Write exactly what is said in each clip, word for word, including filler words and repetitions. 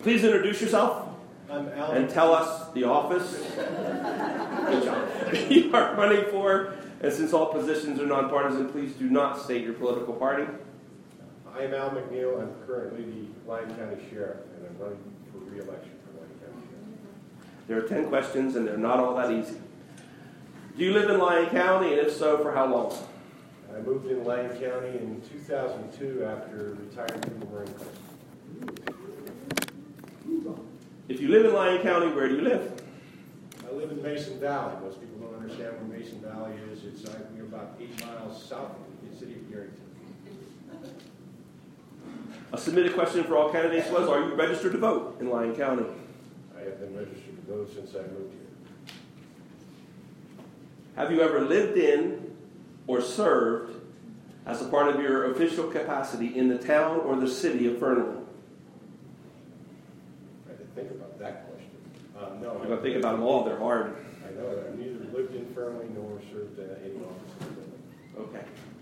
Please introduce yourself I'm Al. and tell us the office good job. you are running for, and since all positions are nonpartisan, please do not state your political party. I am Al McNeil. I'm currently the Lyon County Sheriff, and I'm running for re-election for Lyon County Sheriff. There are ten questions, and they're not all that easy. Do you live in Lyon County, and if so, for how long? I moved in Lyon County in two thousand two after retiring from the Marine Corps. If you live in Lyon County, where do you live? I live in Mason Valley. Most people don't understand where Mason Valley is. It's uh, we're about eight miles south of the city of Yerington. A submitted question for all candidates was, are you registered to vote in Lyon County? I have been registered to vote since I moved here. Have you ever lived in or served as a part of your official capacity in the town or the city of Fernley? I had to think about that question. Uh, no, You're going to think about them all. They're hard. I know that. I've neither lived in Fernley nor served uh, any office in Fernley.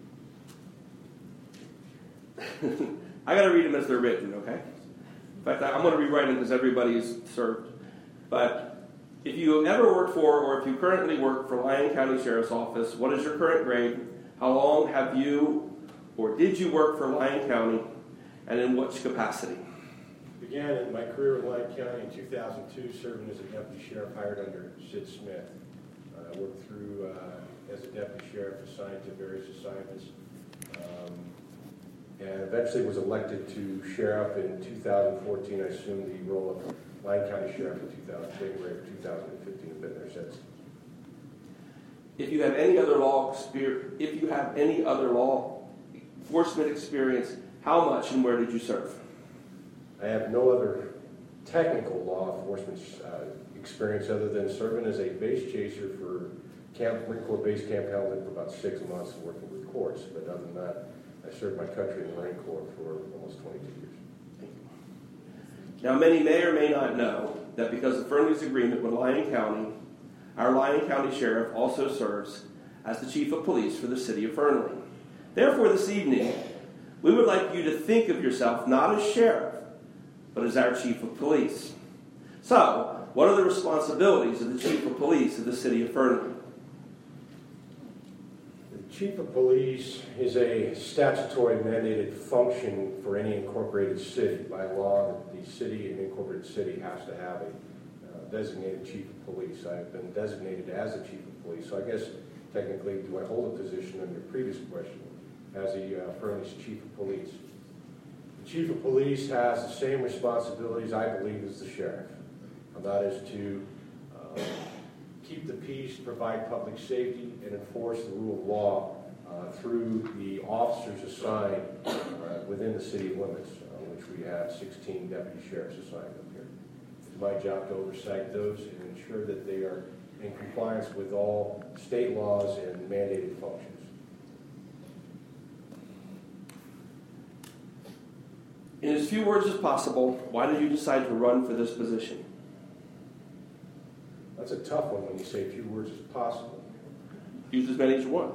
Okay. I got to read them as they're written, okay? In fact, I'm going to rewrite them because everybody's served. But if you ever worked for, or if you currently work for Lyon County Sheriff's Office, what is your current grade? How long have you, or did you work for Lyon County, and in which capacity? Began in my career in Lyon County in two thousand two, serving as a deputy sheriff hired under Sid Smith. Uh, I worked through uh, as a deputy sheriff, assigned to various assignments, um, and eventually was elected to sheriff in two thousand fourteen. I assumed the role of Lyon County Sheriff in two thousand, January of two thousand fifteen. I've been there since. If you have any other law experience, if you have any other law enforcement experience, how much and where did you serve? I have no other technical law enforcement uh, experience other than serving as a base chaser for Camp Marine Corps Base Camp Hamilton for about six months and working with courts. But other than that, I served my country in the Marine Corps for almost twenty-two years. Thank you. Now, many may or may not know that because of Fernley's agreement with Lyon County, our Lyon County Sheriff also serves as the Chief of Police for the city of Fernley. Therefore, this evening, we would like you to think of yourself not as sheriff, but as our Chief of Police. So, what are the responsibilities of the Chief of Police of the city of Fernley? The Chief of Police is a statutory mandated function for any incorporated city. By law, the city, an incorporated city, has to have a uh, designated Chief of Police. I've been designated as a Chief of Police, so I guess technically, do I hold a position on your previous question as the uh, Fernley's Chief of Police? The Chief of Police has the same responsibilities, I believe, as the sheriff. And that is to uh, keep the peace, provide public safety, and enforce the rule of law uh, through the officers assigned uh, within the city limits, uh, which we have sixteen deputy sheriffs assigned up here. It's my job to oversight those and ensure that they are in compliance with all state laws and mandated functions. In as few words as possible, why did you decide to run for this position? That's a tough one when you say few words as possible. Use as many as you want.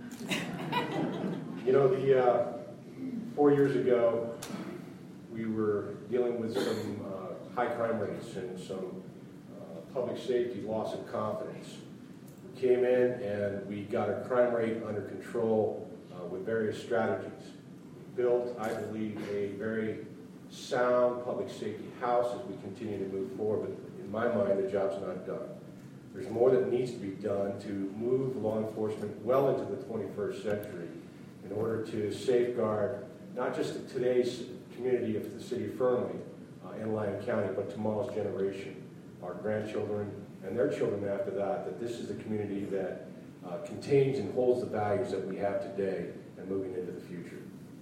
You know, the uh, four years ago, we were dealing with some uh, high crime rates and some uh, public safety loss of confidence. We came in and we got our crime rate under control uh, with various strategies. Built, I believe, a very sound public safety house as we continue to move forward, but in my mind, the job's not done. There's more that needs to be done to move law enforcement well into the twenty-first century in order to safeguard not just today's community of the city of Fernley uh, and Lyon County, but tomorrow's generation, our grandchildren and their children after that, that this is the community that uh, contains and holds the values that we have today and moving into the future.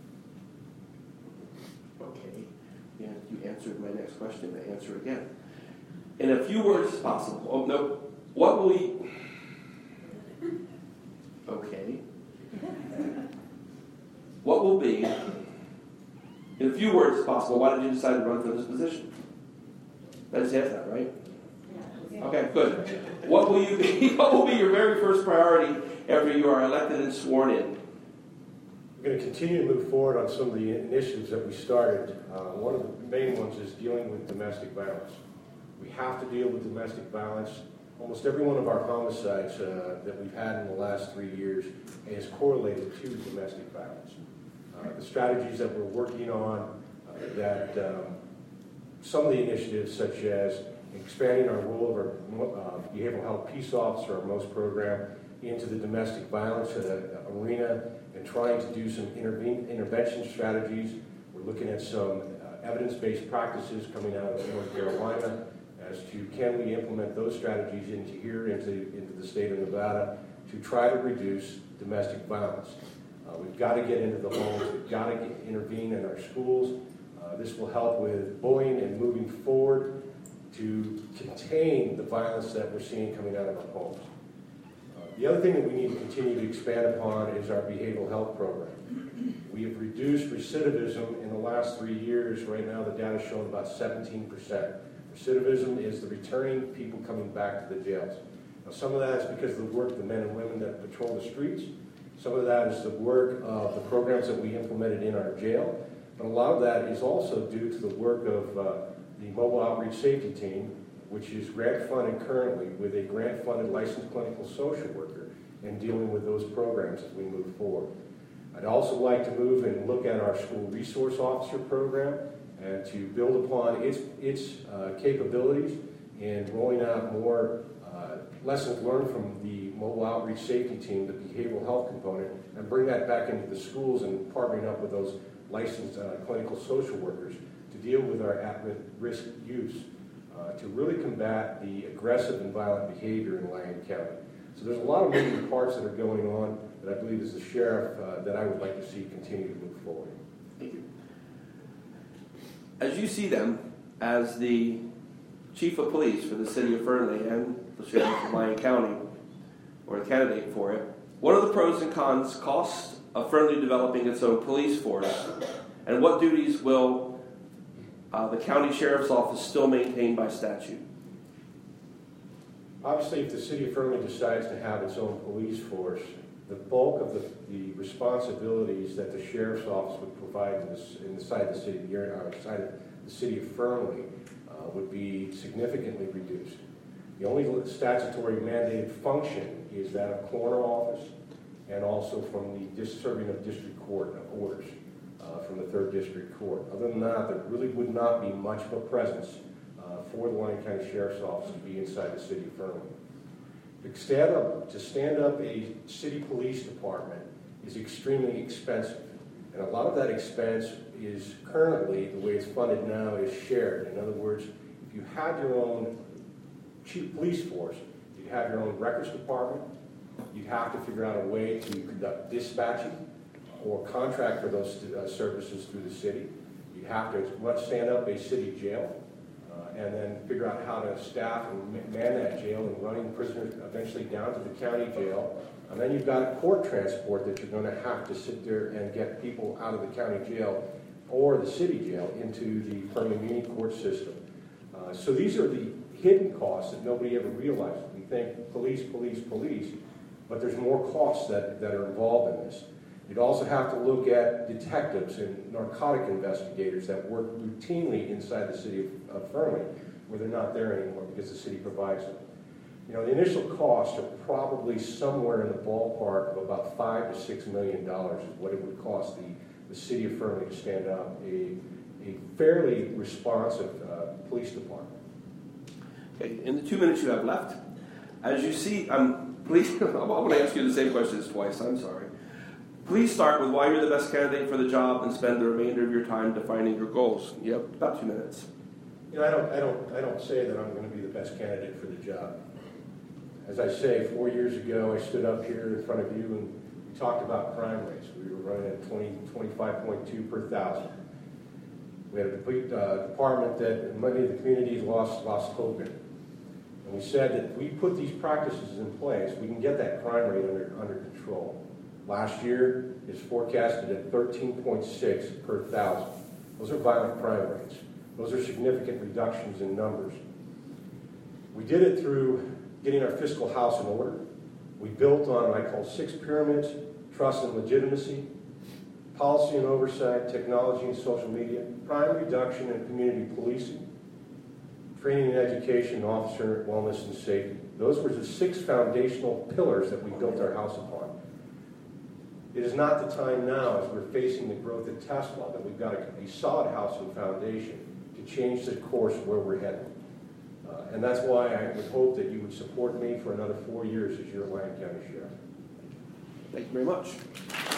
Okay, yeah, you answered my next question. I answer again. In a few words as possible. Oh, no. What will you... Okay. What will be, in a few words as possible, why did you decide to run for this position? That is yes, that, right? Okay, good. What will you be, what will be your very first priority after you are elected and sworn in? We're going to continue to move forward on some of the initiatives that we started. Uh, one of the main ones is dealing with domestic violence. We have to deal with domestic violence. Almost every one of our homicides uh, that we've had in the last three years is correlated to domestic violence. Uh, the strategies that we're working on, uh, that um, some of the initiatives such as expanding our role of our uh, behavioral health peace officer, our MOST program, into the domestic violence uh, arena, and trying to do some intervene, intervention strategies. We're looking at some uh, evidence-based practices coming out of North Carolina as to can we implement those strategies into here, into, into the state of Nevada, to try to reduce domestic violence. Uh, we've got to get into the homes, we've got to get, intervene in our schools. Uh, this will help with bullying and moving forward to contain the violence that we're seeing coming out of our homes. Uh, the other thing that we need to continue to expand upon is our behavioral health program. We have reduced recidivism in the last three years. Right now the data is showing about seventeen percent. Recidivism is the returning people coming back to the jails. Now, some of that is because of the work of the men and women that patrol the streets. Some of that is the work of the programs that we implemented in our jail. But a lot of that is also due to the work of uh, the Mobile Outreach Safety Team, which is grant-funded currently with a grant-funded licensed clinical social worker and dealing with those programs as we move forward. I'd also like to move and look at our school resource officer program and to build upon its, its uh, capabilities in rolling out more uh, lessons learned from the Mobile Outreach Safety Team, the behavioral health component, and bring that back into the schools and partnering up with those licensed uh, clinical social workers to deal with our at-risk youth, uh, to really combat the aggressive and violent behavior in Lyon County. So there's a lot of moving parts that are going on that I believe as the sheriff uh, that I would like to see continue to move forward. Thank you. As you see them as the chief of police for the city of Fernley and the sheriff of Lyon County, or the candidate for it, what are the pros and cons, costs of Fernley developing its own police force, and what duties will uh, the county sheriff's office still maintain by statute? Obviously, if the city of Fernley decides to have its own police force, the bulk of the, the responsibilities that the sheriff's office would provide in this, inside the city, outside of the city of Fernley, uh, would be significantly reduced. The only statutory mandated function is that of coroner office, and also from the dis serving of district court orders uh, from the third district court. Other than that, there really would not be much of a presence uh, for the Lyon County Sheriff's Office to be inside the city of Fernley. To stand up, to stand up a city police department is extremely expensive. And a lot of that expense is currently, the way it's funded now, is shared. In other words, if you had your own chief police force, you'd have your own records department, you'd have to figure out a way to conduct dispatching or contract for those uh, services through the city. You'd have to stand up a city jail uh, and then figure out how to staff and man that jail and running prisoners eventually down to the county jail. And then you've got court transport that you're going to have to sit there and get people out of the county jail or the city jail into the Fernley Muni court system. Uh, so these are the hidden costs that nobody ever realizes. We think police, police, police, but there's more costs that, that are involved in this. You'd also have to look at detectives and narcotic investigators that work routinely inside the city of, of Fernley, where they're not there anymore because the city provides them. You know, the initial costs are probably somewhere in the ballpark of about five to six million dollars is what it would cost the, the city of Fernley to stand up a, a fairly responsive uh, police department. Okay, in the two minutes you have left, as you see, um, please, I'm going to ask you the same questions twice, I'm sorry. Please start with why you're the best candidate for the job and spend the remainder of your time defining your goals. You have about two minutes. You know, I don't, I don't, I don't say that I'm going to be the best candidate for the job. As I say, four years ago, I stood up here in front of you and we talked about crime rates. We were running at twenty, twenty-five point two per thousand. We had a complete uh, department that many of the communities lost, lost hope in. And we said that if we put these practices in place, we can get that crime rate under, under control. Last year is forecasted at thirteen point six per thousand. Those are violent crime rates. Those are significant reductions in numbers. We did it through getting our fiscal house in order. We built on what I call six pyramids: trust and legitimacy, policy and oversight, technology and social media, crime reduction and community policing, training and education, officer wellness and safety. Those were the six foundational pillars that we built our house upon. It is not the time now, as we're facing the growth of Tesla, that we've got a, a solid house and foundation to change the course of where we're headed. Uh, and that's why I would hope that you would support me for another four years as your Lyon County Sheriff. Thank you very much.